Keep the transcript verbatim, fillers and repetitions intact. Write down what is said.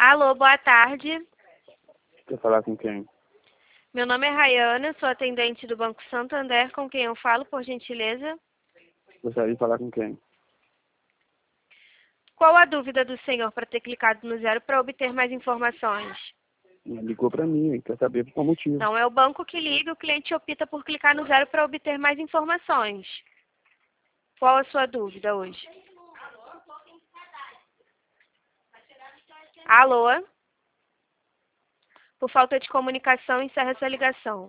Alô, boa tarde. Quer falar com quem? Meu nome é Rayana, sou atendente do Banco Santander, com quem eu falo, por gentileza. Gostaria de falar com quem? Qual a dúvida do senhor para ter clicado no zero para obter mais informações? Ligou pra mim, quer saber por qual motivo. Não é o banco que liga, o cliente opta por clicar no zero para obter mais informações. Qual a sua dúvida hoje? Alô? Por falta de comunicação, encerra essa ligação.